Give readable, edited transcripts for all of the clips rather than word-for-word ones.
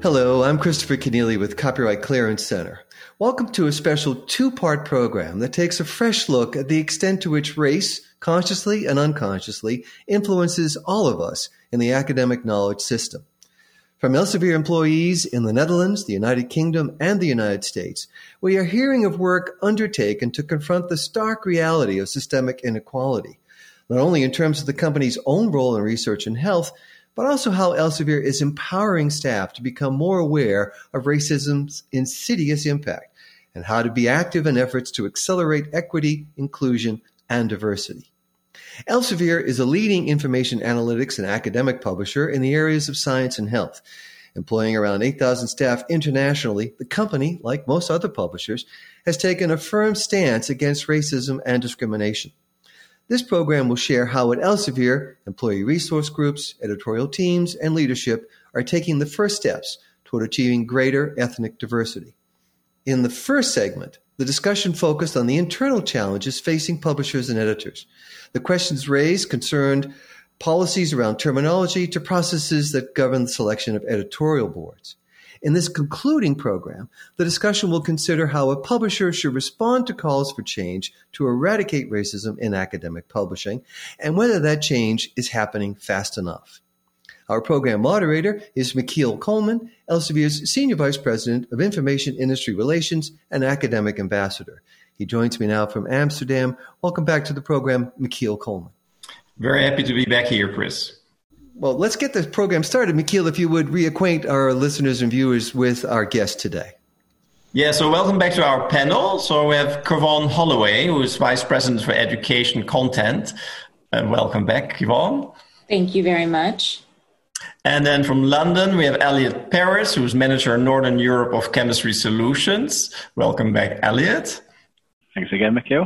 Hello, I'm Christopher Keneally with Copyright Clearance Center. Welcome to a special two-part program that takes a fresh look at the extent to which race, consciously and unconsciously, influences all of us in the academic knowledge system. From Elsevier employees in the Netherlands, the United Kingdom, and the United States, we are hearing of work undertaken to confront the stark reality of systemic inequality, not only in terms of the company's own role in research and health, but also how Elsevier is empowering staff to become more aware of racism's insidious impact and how to be active in efforts to accelerate equity, inclusion, and diversity. Elsevier is a leading information analytics and academic publisher in the areas of science and health. Employing around 8,000 staff internationally, the company, like most other publishers, has taken a firm stance against racism and discrimination. This program will share how at Elsevier, employee resource groups, editorial teams, and leadership are taking the first steps toward achieving greater ethnic diversity. In the first segment, the discussion focused on the internal challenges facing publishers and editors. The questions raised concerned policies around terminology to processes that govern the selection of editorial boards. In this concluding program, the discussion will consider how a publisher should respond to calls for change to eradicate racism in academic publishing and whether that change is happening fast enough. Our program moderator is Michiel Coleman, Elsevier's Senior Vice President of Information Industry Relations and Academic Ambassador. He joins me now from Amsterdam. Welcome back to the program, Michiel Coleman. Very happy to be back here, Chris. Well, let's get this program started. Michiel, if you would reacquaint our listeners and viewers with our guest today. Yeah, so welcome back to our panel. So we have Kevon Holloway, who is Vice President for Education Content. And welcome back, Kevon. Thank you very much. And then from London, we have Elliot Paris, who's Manager Northern Europe of Chemistry Solutions. Welcome back, Elliot. Thanks again, Michiel.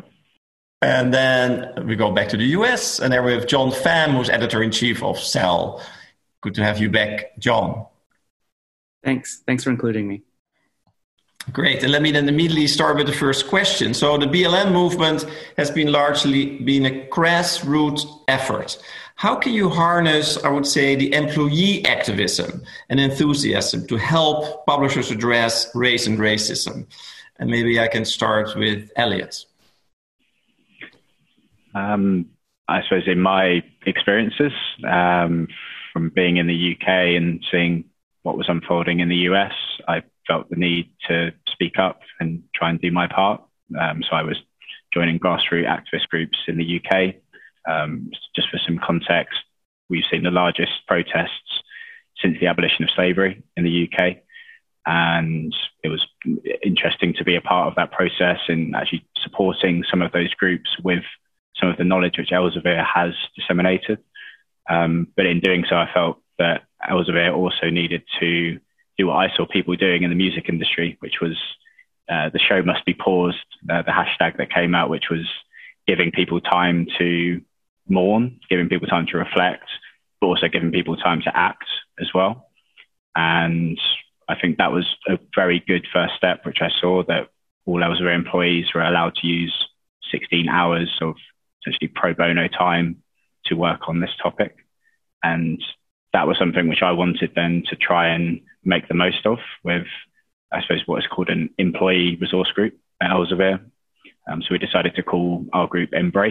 And then we go back to the US, and there we have John Pham, who's Editor-in-Chief of Cell. Good to have you back, John. Thanks for including me. Great, and let me then immediately start with the first question. So the BLM movement has been largely a grassroots effort. How can you harness, I would say, the employee activism and enthusiasm to help publishers address race and racism? And maybe I can start with Elliot. I suppose in my experiences from being in the UK and seeing what was unfolding in the US, I felt the need to speak up and try and do my part. So I was joining grassroots activist groups in the UK. Just for some context, we've seen the largest protests since the abolition of slavery in the UK. And it was interesting to be a part of that process and actually supporting some of those groups with some of the knowledge which Elsevier has disseminated. But in doing so, I felt that Elsevier also needed to do what I saw people doing in the music industry, which was the show must be paused, the hashtag that came out, which was giving people time to mourn, giving people time to reflect, but also giving people time to act as well. And I think that was a very good first step, which I saw that all Elsevier employees were allowed to use 16 hours of essentially pro bono time to work on this topic. And that was something which I wanted then to try and make the most of with, I suppose, what is called an employee resource group at Elsevier. So we decided to call our group Embrace,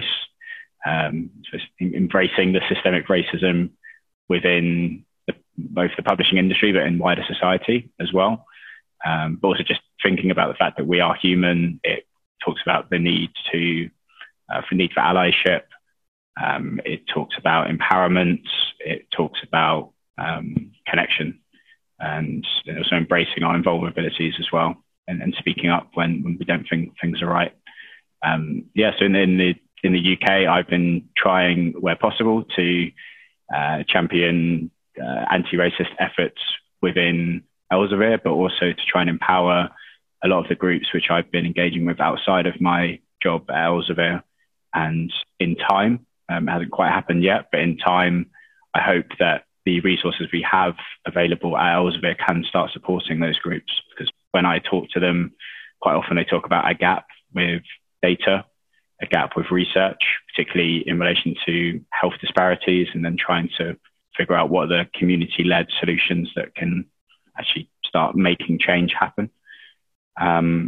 so embracing the systemic racism within both the publishing industry, but in wider society as well. But also just thinking about the fact that we are human. It talks about the need for allyship. It talks about empowerment. It talks about connection, and also embracing our vulnerabilities as well, and speaking up when we don't think things are right. So in the UK, I've been trying where possible to champion anti-racist efforts within Elsevier, but also to try and empower a lot of the groups which I've been engaging with outside of my job at Elsevier. And in time, it hasn't quite happened yet, but in time, I hope that the resources we have available at Elsevier can start supporting those groups. Because when I talk to them, quite often they talk about a gap with data, a gap with research, particularly in relation to health disparities, and then trying to figure out what are the community-led solutions that can actually start making change happen. I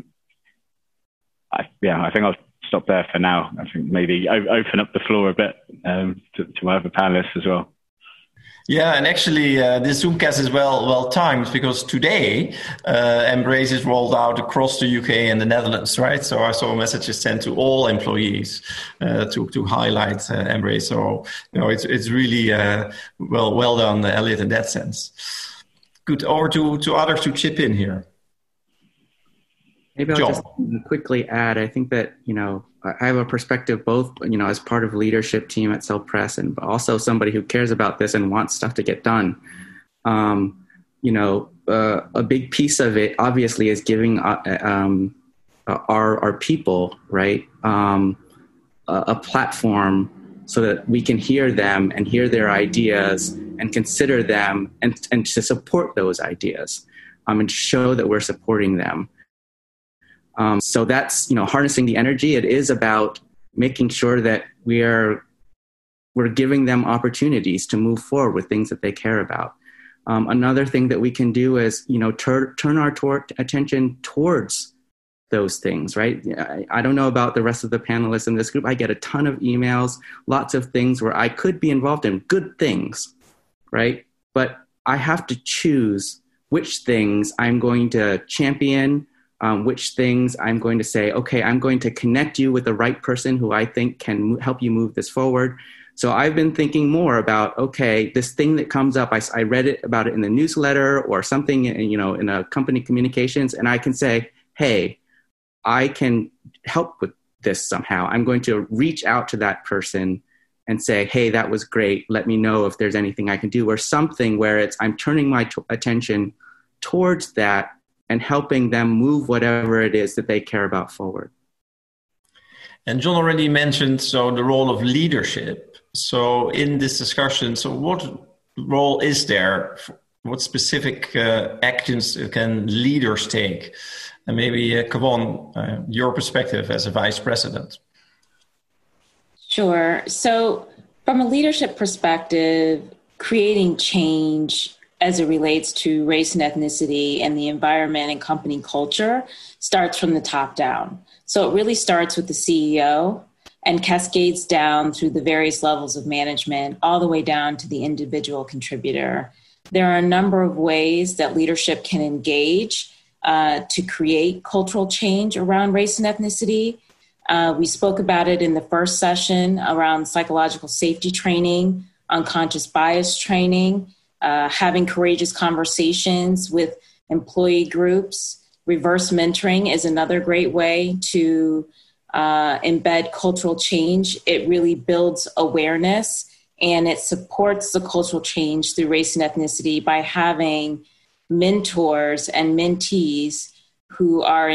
think I'll stop there for now. I think maybe open up the floor a bit to my other panelists as well. Yeah, and actually, this Zoomcast is well timed because today Embrace is rolled out across the UK and the Netherlands, right? So I saw messages sent to all employees to highlight Embrace. So it's really well done, Elliot, in that sense. Good. Over to others to chip in here. Maybe I'll just quickly add, I think that, I have a perspective both, as part of leadership team at Cell Press and also somebody who cares about this and wants stuff to get done. A big piece of it obviously is giving our people, right, a platform so that we can hear them and hear their ideas and consider them and to support those ideas and show that we're supporting them. So that's, harnessing the energy. It is about making sure that we're giving them opportunities to move forward with things that they care about. Another thing that we can do is, turn our attention towards those things, right? I don't know about the rest of the panelists in this group. I get a ton of emails, lots of things where I could be involved in good things, right? But I have to choose which things I'm going to champion, which things I'm going to say, okay, I'm going to connect you with the right person who I think can help you move this forward. So I've been thinking more about, okay, this thing that comes up, I read about it in the newsletter or something, in a company communications, and I can say, hey, I can help with this somehow. I'm going to reach out to that person and say, hey, that was great. Let me know if there's anything I can do, or something where I'm turning my attention towards that and helping them move whatever it is that they care about forward. And John already mentioned the role of leadership. So in this discussion, what role is there? What specific actions can leaders take? And maybe Kavon, your perspective as a vice president. Sure. So from a leadership perspective, creating change as it relates to race and ethnicity and the environment and company culture starts from the top down. So it really starts with the CEO and cascades down through the various levels of management, all the way down to the individual contributor. There are a number of ways that leadership can engage to create cultural change around race and ethnicity. We spoke about it in the first session around psychological safety training, unconscious bias training, having courageous conversations with employee groups. Reverse mentoring is another great way to embed cultural change. It really builds awareness and it supports the cultural change through race and ethnicity by having mentors and mentees who are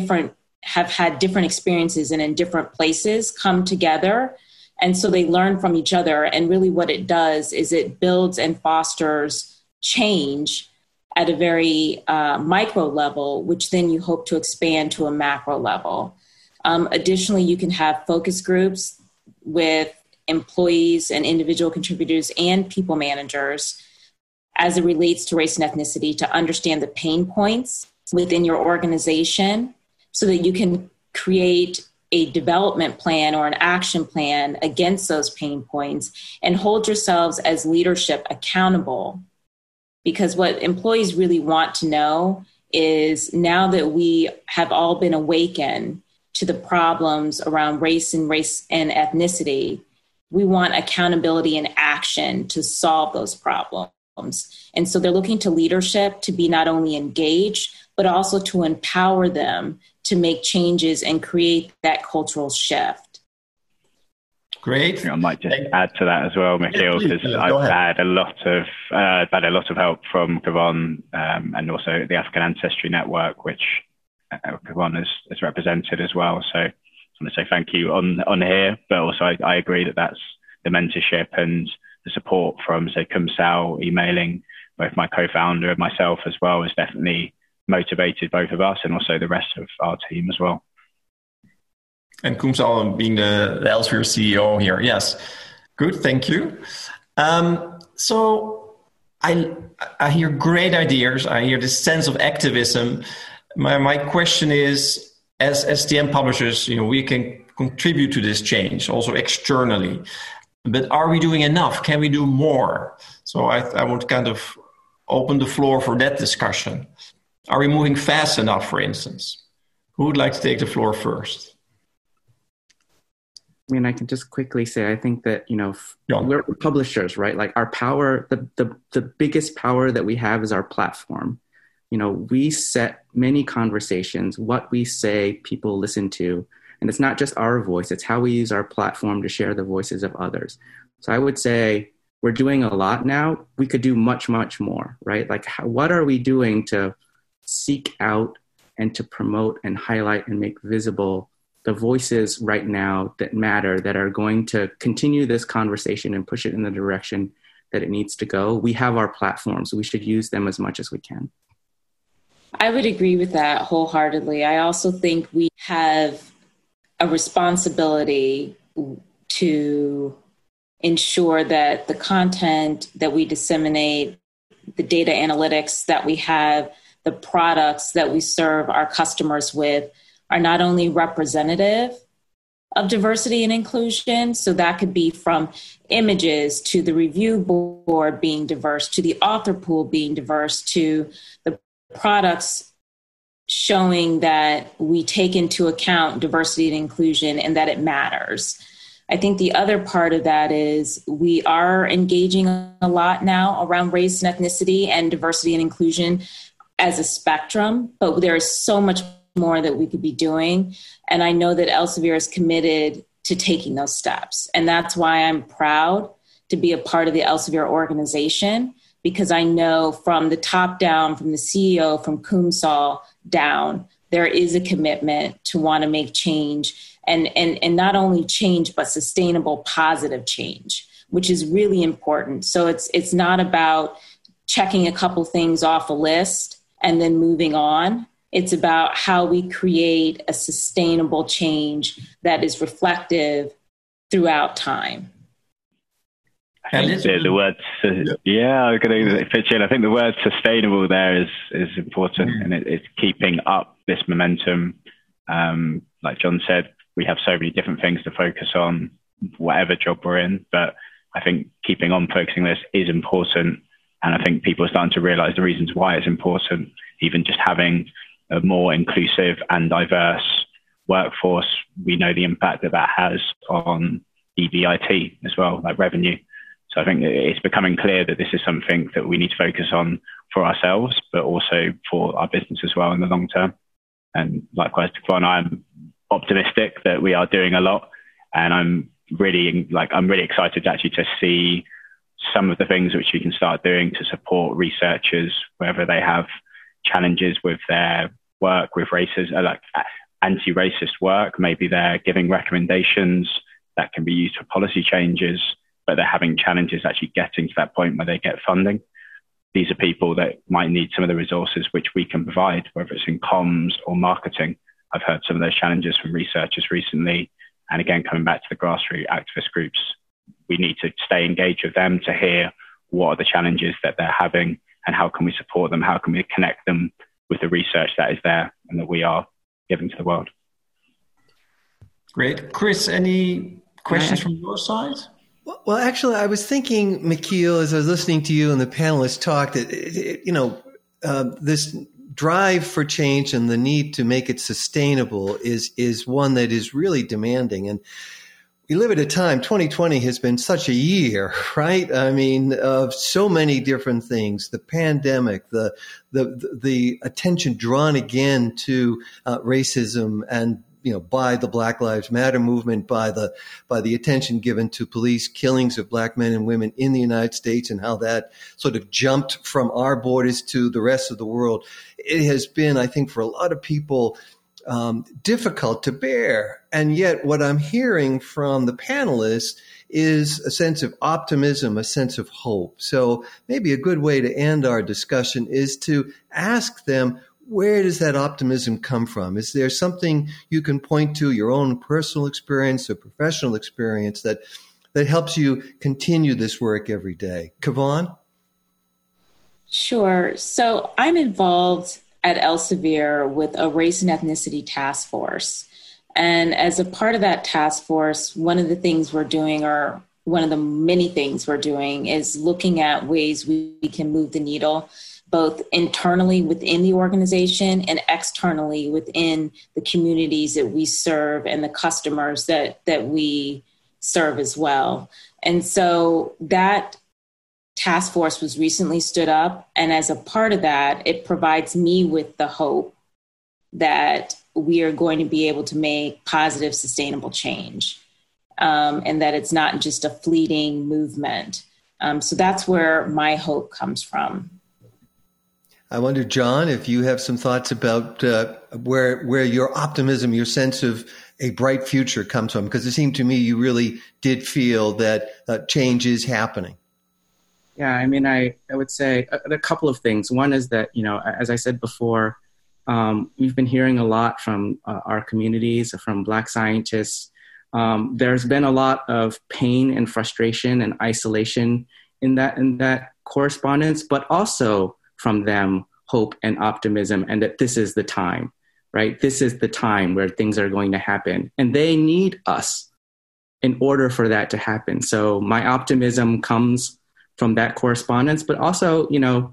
have had different experiences and in different places come together. And so they learn from each other. And really what it does is it builds and fosters change at a very micro level, which then you hope to expand to a macro level. Additionally, you can have focus groups with employees and individual contributors and people managers as it relates to race and ethnicity to understand the pain points within your organization so that you can create a development plan or an action plan against those pain points and hold yourselves as leadership accountable. Because what employees really want to know is, now that we have all been awakened to the problems around race and ethnicity, we want accountability and action to solve those problems. And so they're looking to leadership to be not only engaged, but also to empower them to make changes and create that cultural shift. Great. I might just add to that as well, Michiel, because I've had a lot of help from Kavon and also the African Ancestry Network, which Kavon has represented as well. So I want to say thank you on here, but also I agree that that's the mentorship and the support from, say, Kumsal emailing both my co-founder and myself as well has definitely motivated both of us and also the rest of our team as well. And Kumsal being the Elsevier CEO here. Yes. Good. Thank you. So I hear great ideas. I hear this sense of activism. My question is, as STM publishers, we can contribute to this change also externally. But are we doing enough? Can we do more? So I would kind of open the floor for that discussion. Are we moving fast enough, for instance? Who would like to take the floor first? I mean, I can just quickly say, I think that, we're publishers, right? Like our power, the biggest power that we have is our platform. We set many conversations. What we say, people listen to. And it's not just our voice, it's how we use our platform to share the voices of others. So I would say we're doing a lot now. We could do much, much more, right? Like what are we doing to seek out and to promote and highlight and make visible the voices right now that matter, that are going to continue this conversation and push it in the direction that it needs to go? We have our platforms, so we should use them as much as we can. I would agree with that wholeheartedly. I also think we have a responsibility to ensure that the content that we disseminate, the data analytics that we have, the products that we serve our customers with are not only representative of diversity and inclusion, so that could be from images to the review board being diverse, to the author pool being diverse, to the products showing that we take into account diversity and inclusion and that it matters. I think the other part of that is we are engaging a lot now around race and ethnicity and diversity and inclusion as a spectrum, but there is so much more that we could be doing. And I know that Elsevier is committed to taking those steps. And that's why I'm proud to be a part of the Elsevier organization, because I know from the top down, from the CEO, from Kumsal down, there is a commitment to want to make change and not only change, but sustainable, positive change, which is really important. So it's not about checking a couple things off a list and then moving on. It's about how we create a sustainable change that is reflective throughout time. I think the word, I'm going to pitch in. I think the word sustainable there is important, and it's keeping up this momentum. Like John said, we have so many different things to focus on, whatever job we're in. But I think keeping on focusing this is important, and I think people are starting to realize the reasons why it's important. Even just having a more inclusive and diverse workforce, we know the impact that has on EBIT as well, like revenue. So I think it's becoming clear that this is something that we need to focus on for ourselves, but also for our business as well in the long term. And likewise, Kevon, I'm optimistic that we are doing a lot, and I'm really excited actually to see some of the things which we can start doing to support researchers wherever they have challenges with their work with like anti-racist work. Maybe they're giving recommendations that can be used for policy changes, but they're having challenges actually getting to that point where they get funding. These are people that might need some of the resources which we can provide, whether it's in comms or marketing. I've heard some of those challenges from researchers recently. And again, coming back to the grassroots activist groups, we need to stay engaged with them to hear what are the challenges that they're having and how can we support them? How can we connect them with the research that is there and that we are giving to the world? Great. Chris, any questions from your side? Well, actually, I was thinking, Michiel, as I was listening to you and the panelists talk, that, this drive for change and the need to make it sustainable is one that is really demanding. And we live at a time, 2020 has been such a year, right? I mean, of so many different things, the pandemic, the attention drawn again to racism and, by the Black Lives Matter movement, by the attention given to police killings of Black men and women in the United States and how that sort of jumped from our borders to the rest of the world. It has been, I think, for a lot of people, difficult to bear. And yet what I'm hearing from the panelists is a sense of optimism, a sense of hope. So maybe a good way to end our discussion is to ask them, where does that optimism come from? Is there something you can point to, your own personal experience or professional experience that helps you continue this work every day? Kevon? Sure. So I'm involved at Elsevier with a race and ethnicity task force. And as a part of that task force, one of the things we're doing, or one of the many things we're doing, is looking at ways we can move the needle, both internally within the organization and externally within the communities that we serve and the customers that we serve as well. And so that task force was recently stood up. And as a part of that, it provides me with the hope that we are going to be able to make positive, sustainable change, and that it's not just a fleeting movement. So that's where my hope comes from. I wonder, John, if you have some thoughts about where your optimism, your sense of a bright future comes from, because it seemed to me you really did feel that change is happening. Yeah, I mean, I would say a couple of things. One is that, as I said before, we've been hearing a lot from our communities, from Black scientists. There's been a lot of pain and frustration and isolation in that correspondence, but also from them hope and optimism, and that this is the time, right? This is the time where things are going to happen, and they need us in order for that to happen. So my optimism comes from that correspondence, but also,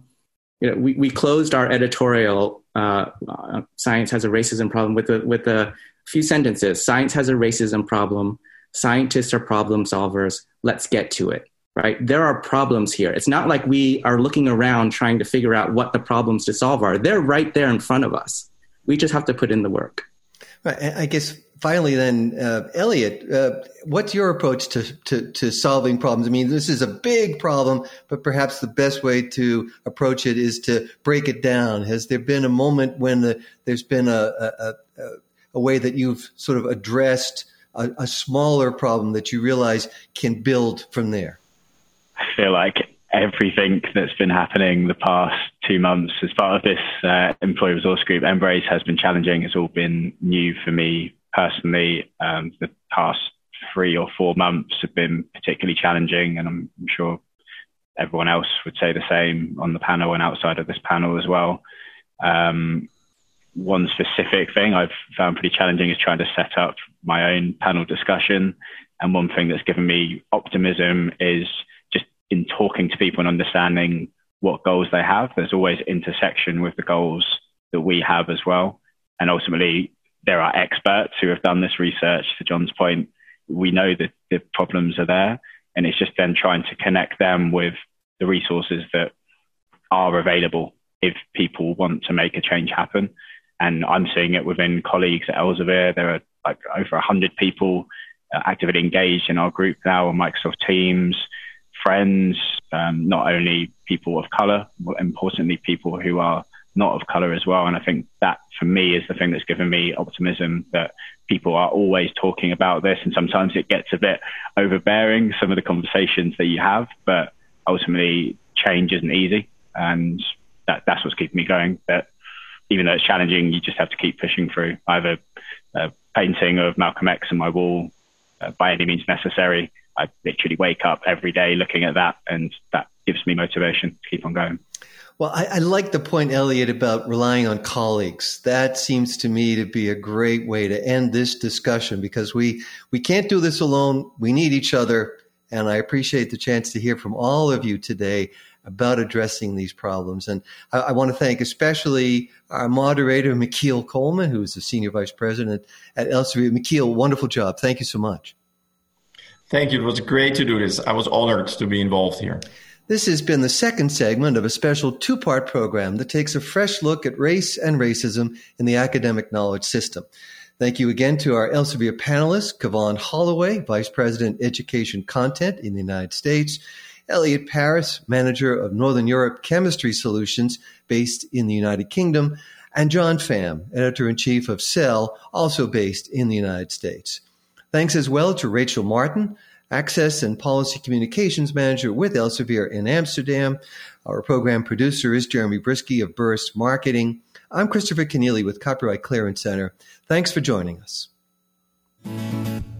we closed our editorial, Science Has a Racism Problem, with a few sentences. Science has a racism problem. Scientists are problem solvers. Let's get to it, right? There are problems here. It's not like we are looking around trying to figure out what the problems to solve are. They're right there in front of us. We just have to put in the work. Right. I guess finally then, Elliot, what's your approach to solving problems? I mean, this is a big problem, but perhaps the best way to approach it is to break it down. Has there been a moment when there's been a way that you've sort of addressed a smaller problem that you realize can build from there? I feel like everything that's been happening the past 2 months as part of this employee resource group, Embrace, has been challenging. It's all been new for me personally. The past 3 or 4 months have been particularly challenging, and I'm sure everyone else would say the same on the panel and outside of this panel as well. One specific thing I've found pretty challenging is trying to set up my own panel discussion. And one thing that's given me optimism is just in talking to people and understanding what goals they have. There's always intersection with the goals that we have as well. And ultimately, there are experts who have done this research. To John's point, we know that the problems are there. And it's just then trying to connect them with the resources that are available if people want to make a change happen. And I'm seeing it within colleagues at Elsevier. There are like over 100 people actively engaged in our group now on Microsoft Teams, friends, not only people of color, but importantly, people who are not of color as well. And I think that for me is the thing that's given me optimism, that people are always talking about this. And sometimes it gets a bit overbearing, some of the conversations that you have, but ultimately change isn't easy. And that's what's keeping me going. That even though it's challenging, you just have to keep pushing through. I have a painting of Malcolm X on my wall, by any means necessary. I literally wake up every day looking at that, and that gives me motivation to keep on going. Well, I like the point, Elliot, about relying on colleagues. That seems to me to be a great way to end this discussion, because we can't do this alone. We need each other. And I appreciate the chance to hear from all of you today about addressing these problems. And I want to thank especially our moderator, McKeel Coleman, who is the Senior Vice President at Elsevier. McKeel, wonderful job. Thank you so much. Thank you. It was great to do this. I was honored to be involved here. This has been the second segment of a special 2-part program that takes a fresh look at race and racism in the academic knowledge system. Thank you again to our Elsevier panelists, Kevon Holloway, Vice President, Education Content in the United States, Elliot Paris, Manager of Northern Europe Chemistry Solutions based in the United Kingdom, and John Pham, Editor-in-Chief of Cell, also based in the United States. Thanks as well to Rachel Martin, Access and Policy Communications Manager with Elsevier in Amsterdam. Our program producer is Jeremy Brisky of Burst Marketing. I'm Christopher Kenneally with Copyright Clearance Center. Thanks for joining us.